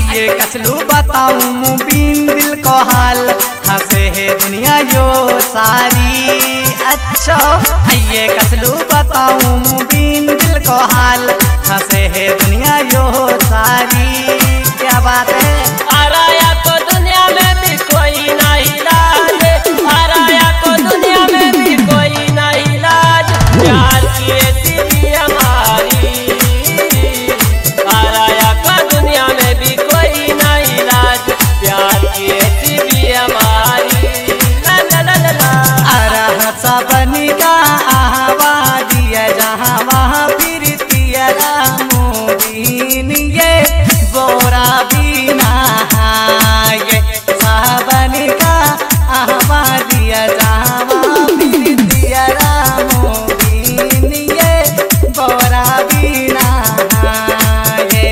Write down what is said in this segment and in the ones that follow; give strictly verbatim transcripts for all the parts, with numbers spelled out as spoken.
आइए कसलू बताऊं मुबीन दिल को हाल, हंसे है दुनिया यो सारी। अच्छा आइए कसलू बताऊं मुबीन दिल को हाल, हंसे है दुनिया यो सारी। क्या बात है। आराया को दुनिया में भी कोई नहीं लाज, आराया को दुनिया में भी कोई नहीं लाज, प्यार की ऐसी भी हमारी। आराया को दुनिया में भी कोई नहीं लाज, प्यार की ऐसी भी हमारी। ला ला ला ला ला। अरह सबनी का आवाज़ है जहाँ वहाँ फिरती मुबीन ये बोरा भी नहाए। सबनी का आवाज़ है जहाँ वहाँ फिरती मुबीन ये बोरा भी नहाए।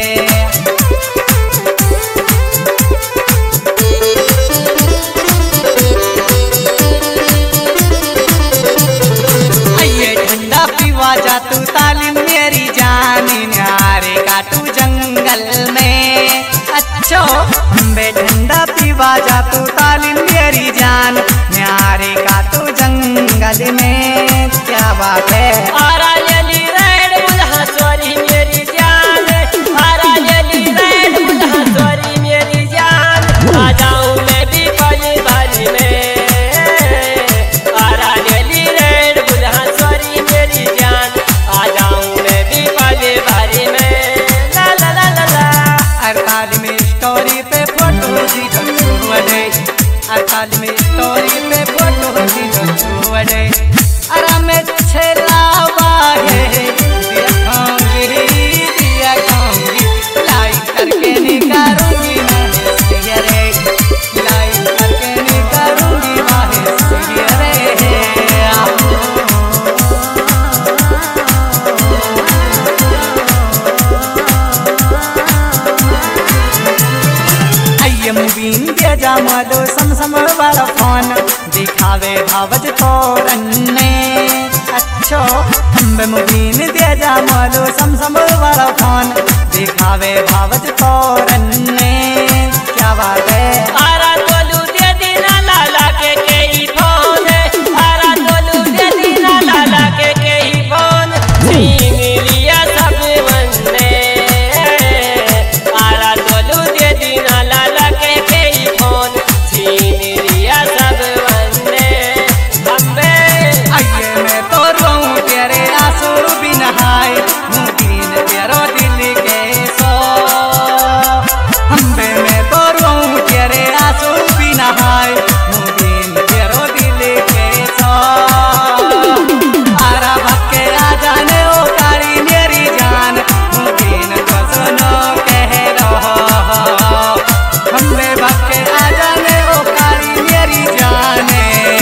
जा तू तालीम मेरी जान न्यारे काटू जंगल में। अच्छो बे ठंडा पीवा जा तू तालीम मेरी जान न्यारे काटू जंगल में। क्या बात है। आरा लेली रेड बुल्हा सोरी मेरी जान, आरा लेली रेड बुल्हा सोरी मेरी जान, आ जाऊं मैं भी पली बारी में। आरा लेली रेड बुल्हा सोरी मेरी जान, आ जाऊं मैं भी पली बारी में। ला ला ला ला ला। अड़ताली में स्टोरी पे फोटो दी तो छुअड़े, अड़ताली में स्टोरी पे फोटो दी तो छुअड़े। अरे मैं छेलावा है दिया खाऊंगी दिया खाऊंगी, लाइक करके निकालूंगी मैं सिगरे, लाइक करके निकालूंगी मैं सिगरे। आइए मुबीन के जामलो समसम वाला फोन दिखावे भावज तोरन्ने। अच्छो अम्बे मुबीन दे जामलो समसम वाला फोन दिखावे भावज तोरन्ने। क्या बात है। आरा तोलू दे दीना लाला के के ही फोन, आरा तोलू दे दीना लाला के के ही फोन, छीन लिया सब बंदे। आरा तोलू दे दीना लाला के के ही फोन, छीन लिया सब बंदे। अम्बे आइए मैं तो रोऊं तेरे आंसू भी नहाए, मुबीन तेरो दिल के सो। अम्बे मैं तो रोऊं तेरे आंसू भी नहाए, मुबीन तेरो दिल के सो। आरा भक्के आ जाने ओ कारी मेरी जान, मुबीन को सुनो कह रहो। अम्बे भक्के आ जाने ओ कारी मेरी जाने।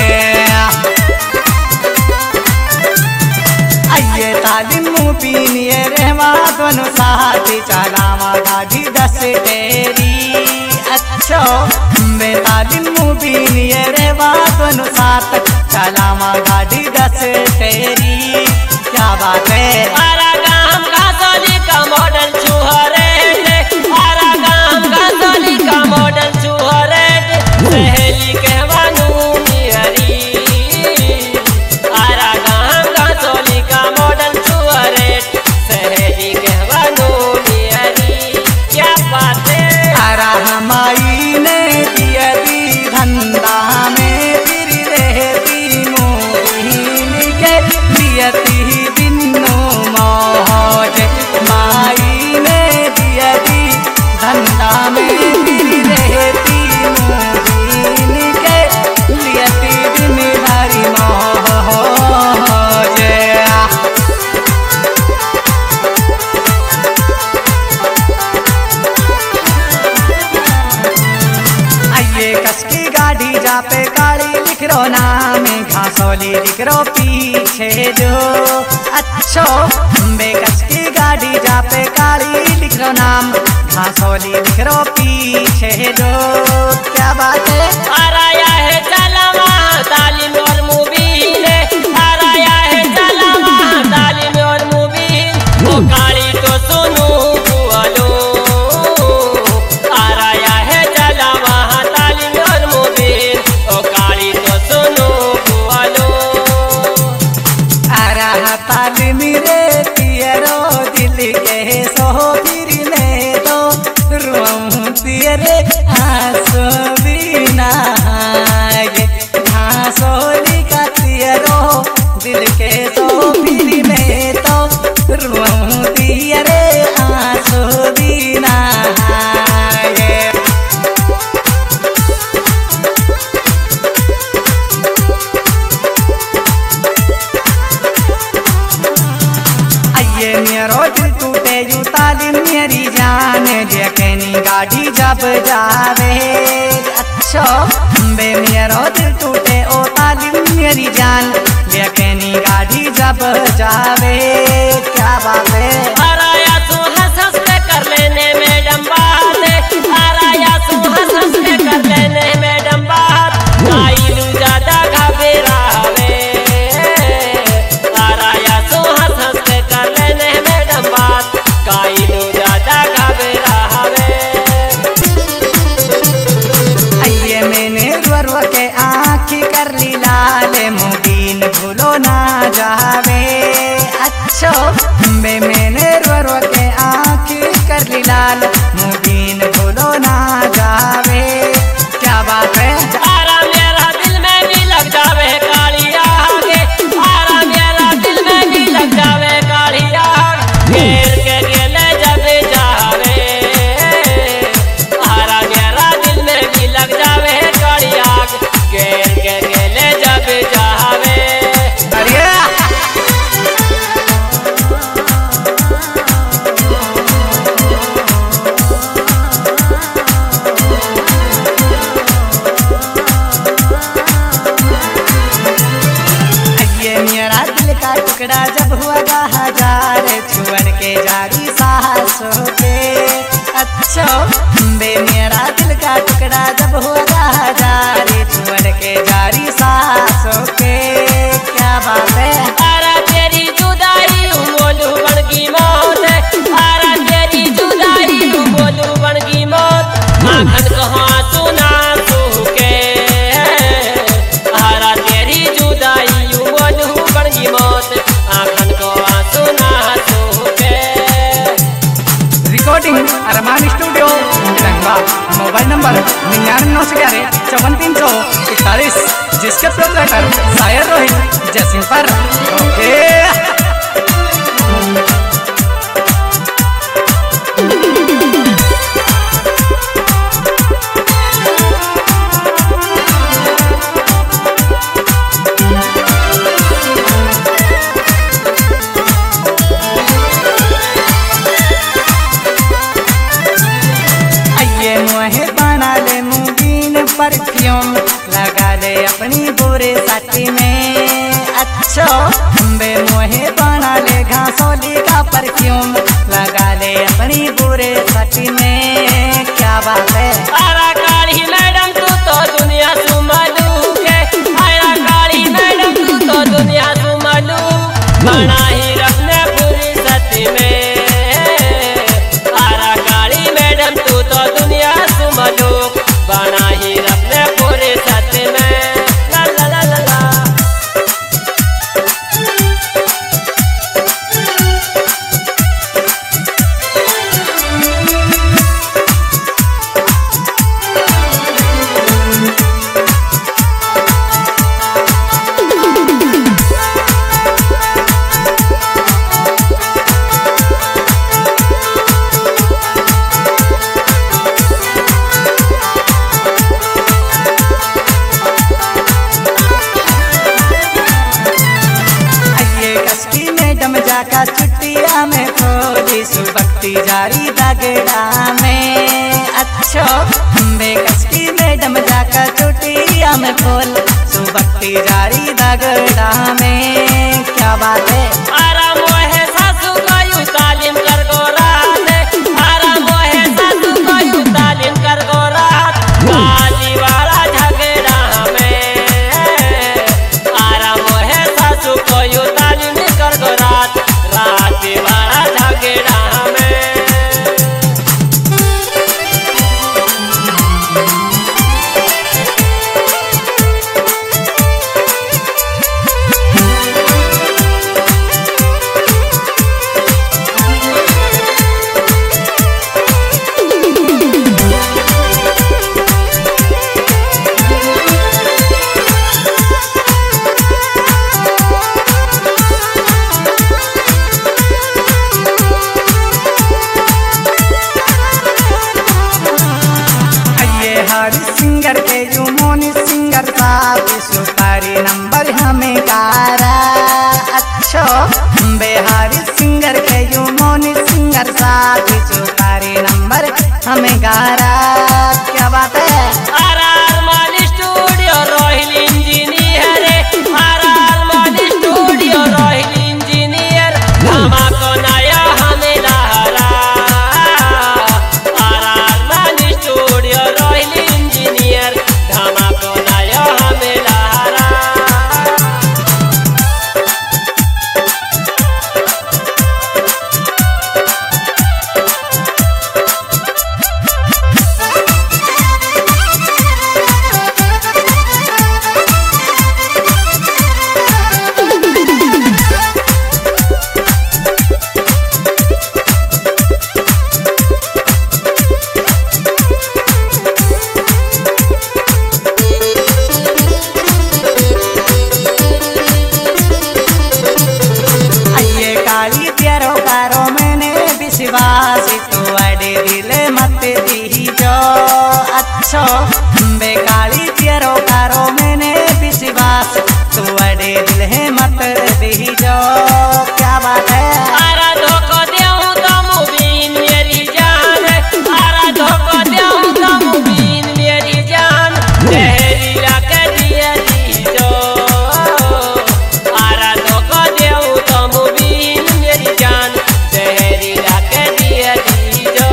आइए तालीम मुबीन ये रहवा दोनों साथी चलावा गाड़ी दस तेरी। अच्छो बे तालीम मुबीन ये रहवा दोनों साथ चलावा गाड़ी दस तेरी। क्या बात है। आरा गाम का सोली का मॉडल चूहरे, आरा गाम का सोली का मॉडल चूहरे, सहेली कहवानू मिहरी। आरा गाम का सोली का मॉडल चूहरे, सहेली कहवानू मिहरी। क्या बात है। आरा हमाई ने दिया दी धंधा में फिर रहती मुबीन के दियती दिनों मौज। माई ने दिया दी धंधा में फिर रहती मुबीन के दियती दिन भरी मौज। आइए कसकी गाड़ी जा पे काली लिख रो नाम, घासोली लिख रो पीछे जो। अच्छो बे कसकी गाड़ी जा पे काली लिख रो नाम, घासोली लिख रो पीछे जो। क्या बात है। आराया है चलावा तालीम और मुबीन, आराया है चलावा तालीम और मुबीन। वो काली तो सुनो बुआलो, रे आंसू बिना गे घासोली का तियरो दिल के तो फिर में तो रुआऊं दिया रे आंसू बिना गे। आइए मेरो दिल टूटे यू तालीम मेरी जान देखनी गाड़ी जब जावे अच्छा बे मेरो दिल टूटे ओ तालीम मेरी जान देखनी गाड़ी जब जावे क्या बात है। आराया तू हंस हंस के कर लेने मैडम बात आराया तू हंस हंस के कर लेने मैडम बात आइलू ज्यादा घबरावे आराया तू हंस हंस के कर लेने मैडम बात काइलू ज्यादा घबरावे। आइए मैंने वर्व के आँखी कर ली लाल मुबीन भूलो ना जावे अच्छो बे मैंने वर्व के आँखी कर ली लाल मुबीन भूलो ना जावे क्या बात है। आरा मेरा दिल में भी लग जावे काली आग आरा मेरा दिल में भी लग जावे काली आग घेर के गेले जब जावे आरा मेरा दिल में भी लग जावे काली आग घेर के गेले जब जावे। अरे ये मेरा दिल का टुकड़ा जब हुआ हजार छुअन के जारी साहसों के अच्छो बे मेरा दिल का टुकड़ा जब हुआ हजार छुअन के जारी साहसों के क्या बात है। आरा तेरी जुदाई बोलू बन की मौत आरा तेरी जुदाई बोलू बन की मौत आखन कहाँ सुना तू के आरा तेरी जुदाई बोलू बन की मौत आखन कहाँ सुना तू के। रिकॉर्डिंग अरमान स्टूडियो रंगवा मोबाइल नंबर निन्यानवे नौ सौ ग्यारह चौवन तीन सौ इकतालीस जिसके प्रोपराइटर शायर रोहित जैसिन पर ओके। आइए मुहे बना ले मुबीन परफ्यूम लगा ले अपनी बुरे साथी में अच्छो बे मुहे बना ले घासोली का परफ्यूम लगा ले अपनी बुरे साथी में क्या बात है। आरा काली मैडम तू तो दुनिया सुमलू के आरा काली मैडम तू तो दुनिया सुमलू बना ही रखने पूरी सती में आरा काली मैडम तू तो दुनिया सुमलू बना ही रखने पूरी सती में ला ला ला ला ला। का चुटिया में खोली सुबक्ति जारी दगड़ा में अच्छो बेकस की मैडम जाकर चुटिया में खोल सुबक्ति जारी दगड़ा में क्या बात है। आरा मोहे सासू का यू तालीम कर गो रात आरा मोहे सासू का यू तालीम कर गो रात काली वाला झगड़ा में आरा मोहे सासू को यू तालीम कर गो रात रात वाला झगड़ा में। सिंगर के यू मोनी सिंगर साथ सुपारी नंबर हमें गारा। अच्छो बिहारी सिंगर के यू मोनी सिंगर साथ सुपारी नंबर हमें गारा। क्या बात है। आर आर मान स्टूडियो रोहिल इंजीनियर, आर आर मान स्टूडियो रोहिल इंजीनियर, धमाको नया हमें लहरा। आर आर मान स्टूडियो रोहिल इंजीनियर, धमाको नया हमें लहरा। विश्वास तो अड़े दिले मत दी जो। अच्छो बेकाली तेरो कारो मैंने विश्वास तो अड़े दिल है मत दी जो। क्या बात है। आरा धोखो देऊं तो मुबीन मेरी जान, आरा धोखो देऊं तो मुबीन मेरी जान, जहरीला कर दिया दी जो। आरा धोखो देऊं तो मुबीन मेरी जान, जहरीला कर दिया दी जो।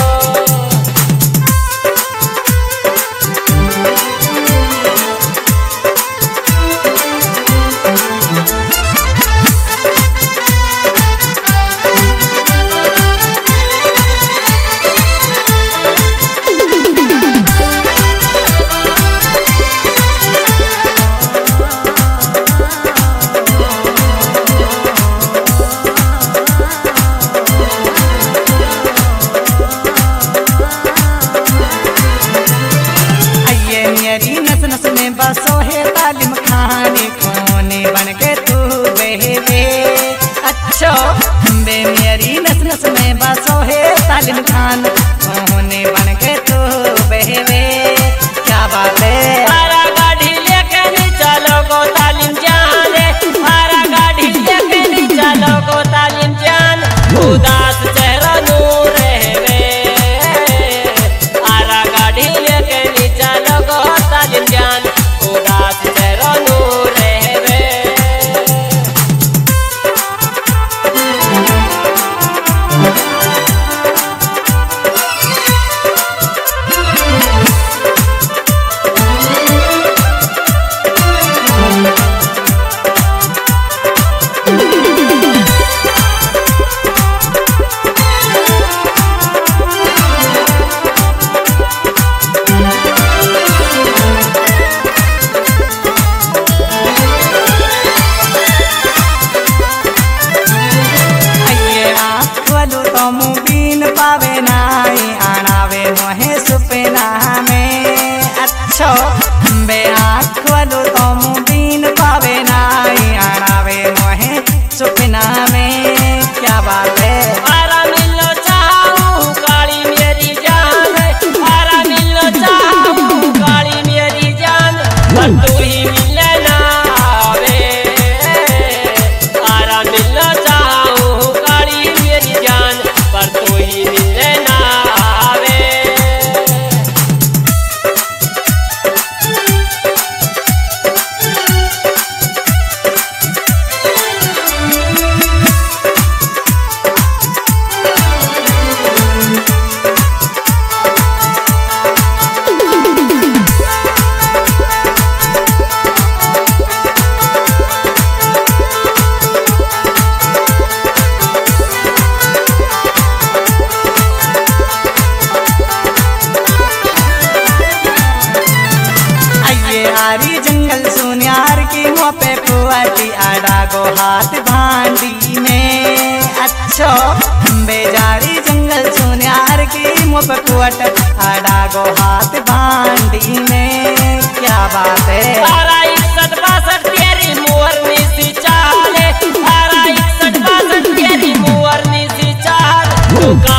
मेरी नस नस में बसो है तालिम खाने खोने बन के तू बेहवे। अच्छो बे मेरी नस नस में बसो है तालिम खान खोने बन के तू बेहवे। क्या बात है। आरा गाड़ी लेके नहीं चलो गो तालिम जान, आरा गाड़ी लेके नहीं चलो गो तालिम जान, उदास चेहरा नूर रहवे। आरा गाड़ी लेके नहीं चलो गो तालिम जान, उदास चेहरा नूर रहवे। मुबीन पावे नाई आनावे मोहे सुपना में। अच्छो बे आँखलो तो मुबीन पावे नाई आनावे मोहे सुपना में। क्या बात है। आरा मिलो चाहूं काली मेरी जान, आरा मिलो चाहूं काली मेरी जान, पर तू ही मिले ना आवे। आरा मिलो चाहूं काली मेरी जान, पर तू ही मिले ना आवे। आरी जंगल सुनियार की मुँह पे पुआटी आड़ा गो हाथ भांडी में। अच्छो बेजारी जंगल सुनियार की मुँह पे पुआट आड़ा गो हाथ भांडी में। क्या बात है। आरा इकसठ बासठ तेरी मुअरनी सी चाल, आरा इकसठ बासठ तेरी मुअरनी सी चाल,